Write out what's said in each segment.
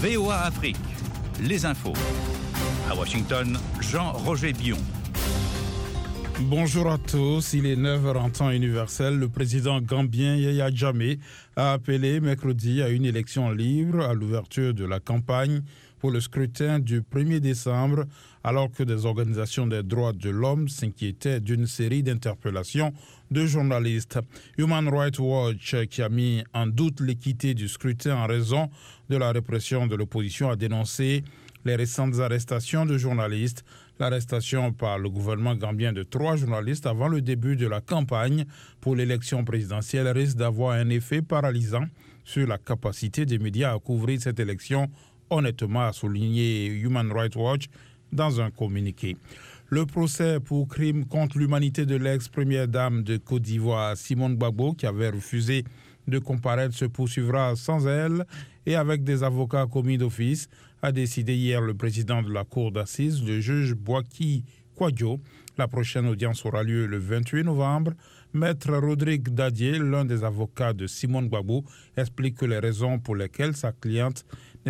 VOA Afrique, les infos. À Washington, Jean-Roger Bion. Bonjour à tous, il est 9h en temps universel. Le président gambien Yaya Jammeh a appelé mercredi à une élection libre à l'ouverture de la campagne pour le scrutin du 1er décembre, alors que des organisations des droits de l'homme s'inquiétaient d'une série d'interpellations de journalistes. Human Rights Watch, qui a mis en doute l'équité du scrutin en raison de la répression de l'opposition, a dénoncé les récentes arrestations de journalistes. L'arrestation par le gouvernement gambien de 3 journalistes avant le début de la campagne pour l'élection présidentielle risque d'avoir un effet paralysant sur la capacité des médias à couvrir cette élection, honnêtement, a souligné Human Rights Watch dans un communiqué. Le procès pour crime contre l'humanité de l'ex-première dame de Côte d'Ivoire, Simone Gbagbo, qui avait refusé de comparaître, se poursuivra sans elle et avec des avocats commis d'office, a décidé hier le président de la cour d'assises, le juge Boaki Kwadjo. La prochaine audience aura lieu le 28 novembre. Maître Rodrigue Dadier, l'un des avocats de Simone Gbagbo, explique les raisons pour lesquelles sa cliente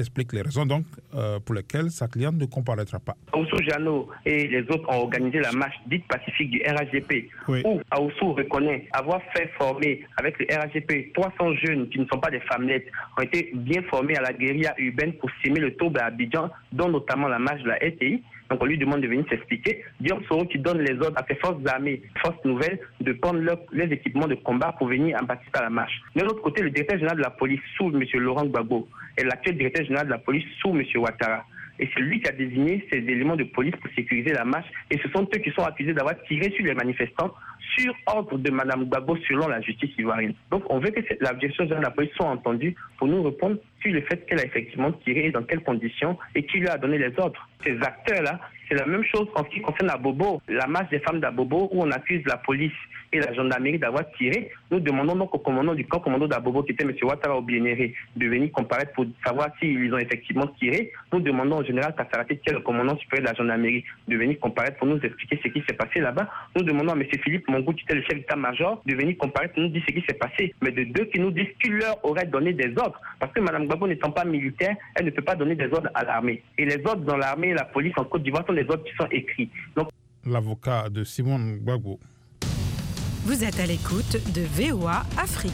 ne comparaîtra pas. Aoussou Jano et les autres ont organisé la marche dite pacifique du RHDP, oui, où Aoussou reconnaît avoir fait former avec le RHDP 300 jeunes qui ne sont pas des femmettes, ont été bien formés à la guérilla urbaine pour s'aimer le trouble à Abidjan, dont notamment la marche de la STI. Donc on lui demande de venir s'expliquer. Guillaume Soro qui donne les ordres à ses forces armées, forces nouvelles, de prendre les équipements de combat pour venir en participer à la marche. De l'autre côté, le directeur général de la police sous M. Laurent Gbagbo et l'actuel directeur général de la police sous M. Ouattara. Et c'est lui qui a désigné ces éléments de police pour sécuriser la marche. Et ce sont eux qui sont accusés d'avoir tiré sur les manifestants sur ordre de Mme Gbagbo selon la justice ivoirienne. Donc on veut que la direction générale de la police soit entendue pour nous répondre sur le fait qu'elle a effectivement tiré et dans quelles conditions et qui lui a donné les ordres. Ces acteurs-là, c'est la même chose en ce qui concerne Abobo, la marche des femmes d'Abobo où on accuse la police et la gendarmerie d'avoir tiré. Nous demandons donc au commandant du camp commando d'Abobo, qui était M. Ouattara Obienere, de venir comparaître pour savoir s'ils ont effectivement tiré. Nous demandons au général Kassaraté, qui est le commandant supérieur de la gendarmerie, de venir comparaître pour nous expliquer ce qui s'est passé là-bas. Nous demandons à M. Philippe Mongou, qui était le chef d'état-major, de venir comparaître pour nous dire ce qui s'est passé. Mais de deux qui nous disent qui leur aurait donné des ordres. Parce que Mme Gbagbo n'étant pas militaire, elle ne peut pas donner des ordres à l'armée. Et les ordres dans l'armée et la police en Côte d'Ivoire sont des ordres qui sont écrits. Donc, l'avocat de Simone Gbagbo. Vous êtes à l'écoute de VOA Afrique.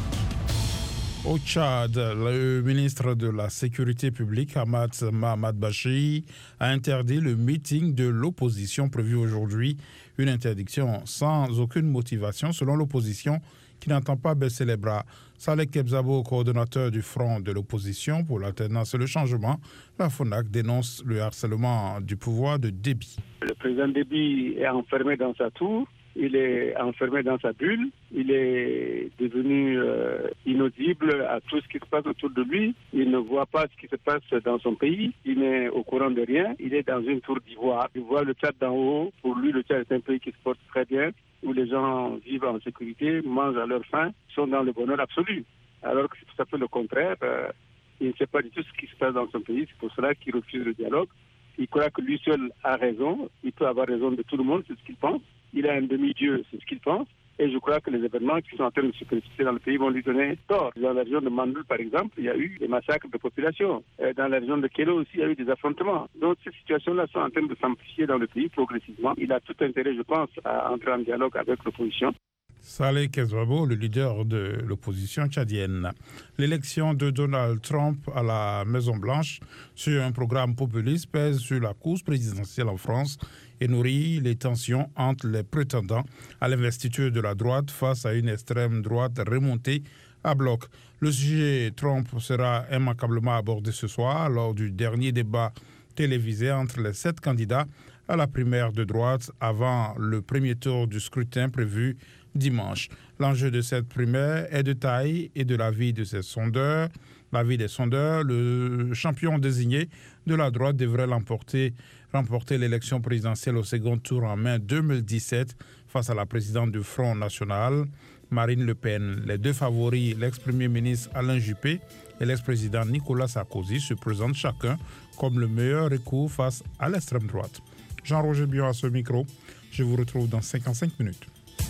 Au Tchad, le ministre de la Sécurité publique, Ahmad Mahamad Bachir, a interdit le meeting de l'opposition prévu aujourd'hui. Une interdiction sans aucune motivation, selon l'opposition, qui n'entend pas baisser les bras. Saleh Kebzabo, coordonnateur du Front de l'opposition pour l'alternance et le changement, la FONAC dénonce le harcèlement du pouvoir de Déby. Le président Déby est enfermé dans sa tour. Il est enfermé dans sa bulle, il est devenu inaudible à tout ce qui se passe autour de lui, il ne voit pas ce qui se passe dans son pays, il n'est au courant de rien, il est dans une tour d'ivoire. Il voit le Tchad d'en haut, pour lui le Tchad est un pays qui se porte très bien, où les gens vivent en sécurité, mangent à leur faim, sont dans le bonheur absolu. Alors que c'est tout à fait le contraire, il ne sait pas du tout ce qui se passe dans son pays, c'est pour cela qu'il refuse le dialogue. Il croit que lui seul a raison, il peut avoir raison de tout le monde, c'est ce qu'il pense. Il a un demi-dieu, c'est ce qu'il pense. Et je crois que les événements qui sont en train de se précipiter dans le pays vont lui donner tort. Dans la région de Mandoul, par exemple, il y a eu des massacres de population. Dans la région de Kélo aussi, il y a eu des affrontements. Donc ces situations-là sont en train de s'amplifier dans le pays progressivement. Il a tout intérêt, je pense, à entrer en dialogue avec l'opposition. Saleh Kebzabo, le leader de l'opposition tchadienne. L'élection de Donald Trump à la Maison-Blanche sur un programme populiste pèse sur la course présidentielle en France et nourrit les tensions entre les prétendants à l'investiture de la droite face à une extrême droite remontée à bloc. Le sujet Trump sera immanquablement abordé ce soir lors du dernier débat télévisé entre les 7 candidats à la primaire de droite avant le premier tour du scrutin prévu dimanche. L'enjeu de cette primaire est de taille et de l'avis de ces sondeurs. L'avis des sondeurs, le champion désigné de la droite devrait remporter l'élection présidentielle au second tour en mai 2017 face à la présidente du Front National, Marine Le Pen. Les deux favoris, l'ex-premier ministre Alain Juppé et l'ex-président Nicolas Sarkozy, se présentent chacun comme le meilleur recours face à l'extrême droite. Jean-Roger Bion à ce micro. Je vous retrouve dans 55 minutes.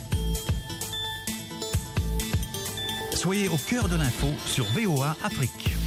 Soyez au cœur de l'info sur VOA Afrique.